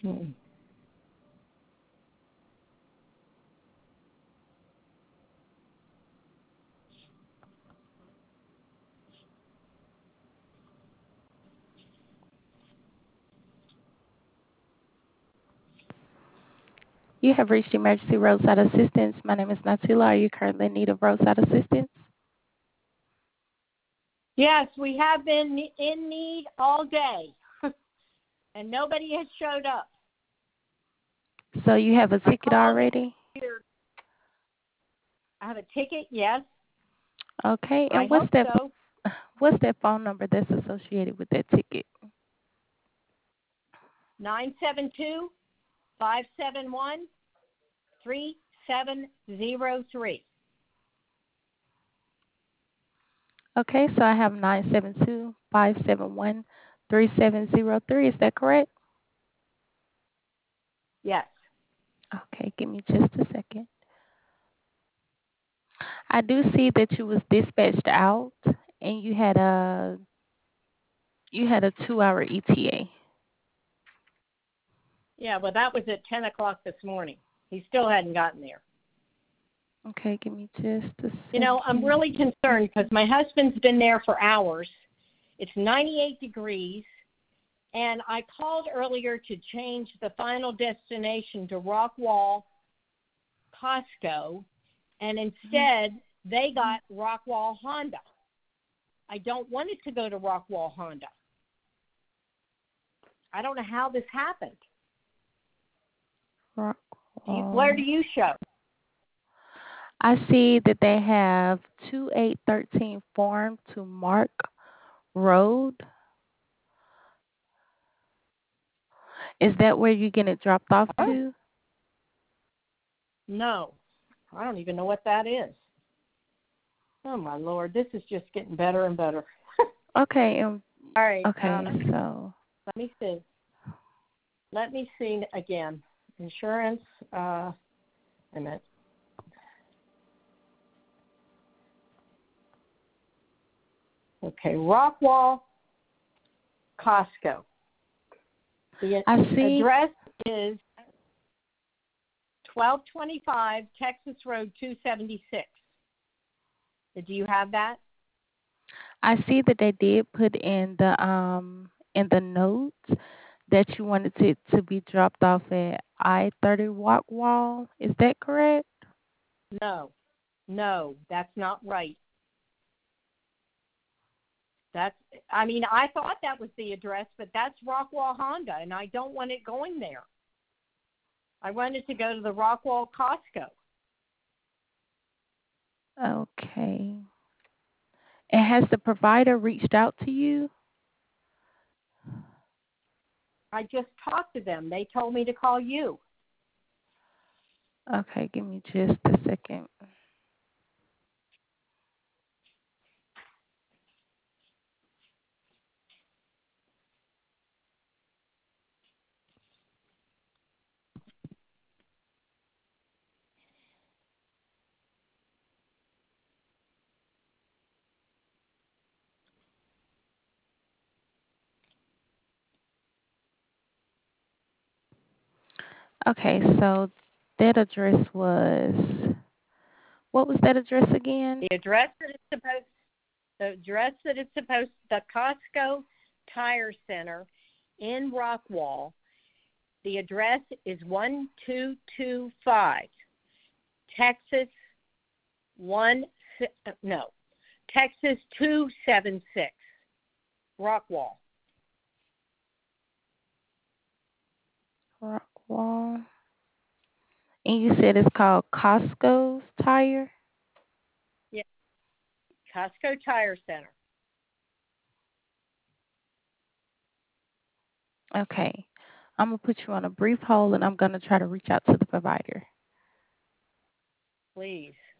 Hmm. You have reached emergency roadside assistance. My name is Natila. Are you currently in need of roadside assistance? Yes, we have been in need all day, and nobody has showed up. So you have a I ticket called already? here. I have a ticket, yes. Okay. I And hope so. what's that phone number that's associated with that ticket? 972-571-3703. Okay, so I have 972-571-3703. Is that correct? Yes. Okay, give me just a second. I do see that you was dispatched out and you had a 2-hour ETA. Yeah, well, that was at 10 o'clock this morning. He still hadn't gotten there. Okay, give me just a I'm second. really concerned because my husband's been there for hours. It's 98 degrees, and I called earlier to change the final destination to Rockwall Costco, and instead they got Rockwall Honda. I don't want it to go to Rockwall Honda. I don't know how this happened. Where do Rockwall. you show? I see that they have 2813 Farm to Mark Road. Is that where you get it dropped off Oh, to? no. I don't even know what that is. Oh, my Lord. This is just getting better and better. Okay, All right. so Let me see. Let me see again. Insurance. A minute. Okay. Rockwall Costco. The I see. address is 1225 Texas Road 276. Do you have that? I see that they did put in the notes that you wanted it to be dropped off at I-30 Wall. Is that correct? No. No, that's not right. I thought that was the address, but that's Rockwall Honda, and I don't want it going there. I want it to go to the Rockwall Costco. Okay. And has the provider reached out to you? I just talked to them. They told me to call you. Okay, give me just a second. Okay, so that address was, what was that address again? The address that it's supposed, the Costco Tire Center in Rockwall. The address is 1225 Texas Texas 276 Rockwall. Rockwall. And you said it's called Costco's Tire? Yeah, Costco Tire Center. Okay. I'm going to put you on a brief hold and I'm going to try to reach out to the provider. Please.